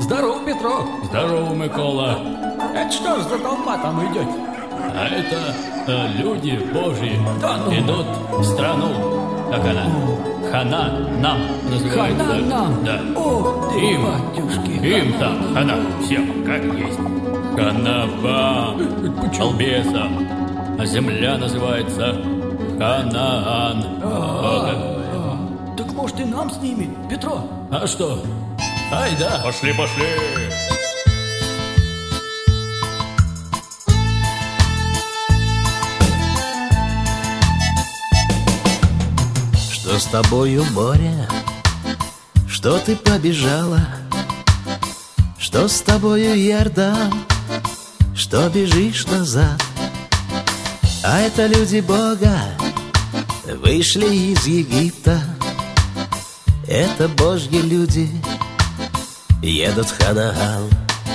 Здорово, Петро. Здорово, Микола. Это что ж за толпа там идет? А это люди Божьи Да ну. идут в страну. Как она? Хана-нам называется. Хана-нам? Да. Ох ты, Им. батюшки. Им там хана. Всем как есть. Хана вам, балбесам. А земля называется Ханаан. Вот как. Так может и нам с ними, Петро? А что? Ай да. Пошли. Что с тобою, море? Что ты побежала? Что с тобою, Иордан? Что бежишь назад? А это люди Бога вышли из Египта. Это Божьи люди едут в Ханаан.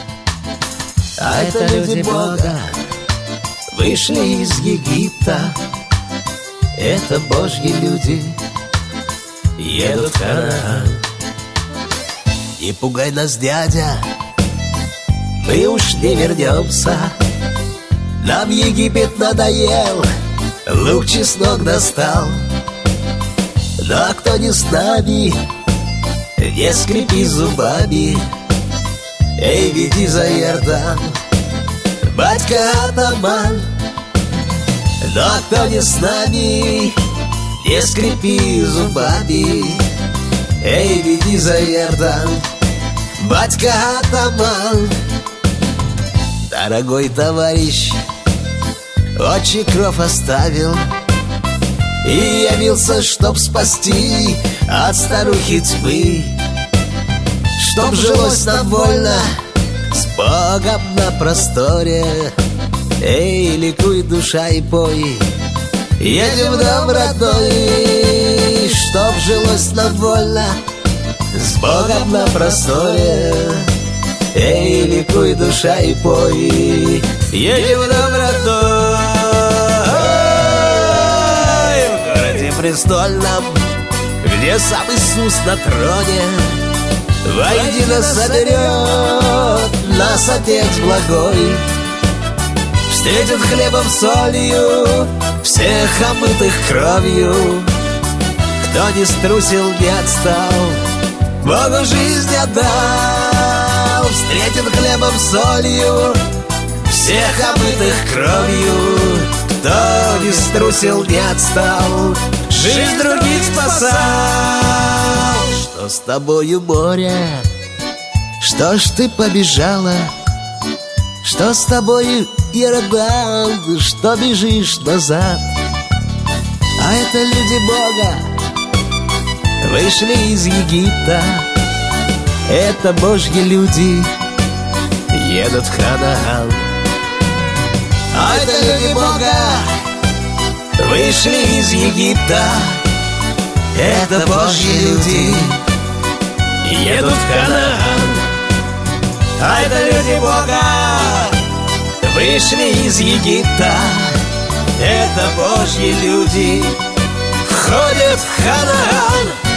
А это люди Бога вышли из Египта. Это Божьи люди едут в Ханаан. Не пугай нас, дядя, мы уж не вернемся. Нам Египет надоел, лук, чеснок достал. Но кто не с нами, не скрипи зубами. Эй, веди за Иордан, батька-атаман. Но кто не с нами, не скрипи зубами. Эй, веди за Иордан, батька-атаман. Дорогой товарищ, отчий кров оставил и явился, чтоб спасти от старухи тьмы. Чтоб жилось нам вольно с Богом на просторе. Эй, ликуй, душа, и пой, едем в дом родной. Чтоб жилось нам вольно с Богом на просторе. Эй, ликуй, душа, и пой, едем в дом родной. В городе престольном, где сам Иисус на троне, воедино соберет нас Отец благой. Встретит хлебом, солью всех омытых кровью. Кто не струсил, не отстал, Богу жизнь отдал. Встретит хлебом, солью всех омытых кровью. Кто не струсил, не отстал, жизнь других спасал. Что с тобою, море? Что ж ты побежала? Что с тобою, Иордан? Что бежишь назад? А это люди Бога вышли из Египта. Это Божьи люди едут в Ханаан. А это люди Бога вышли из Египта. Это Божьи люди едут в Ханаан. А это люди Бога вышли из Египта. Это Божьи люди входят в Ханаан.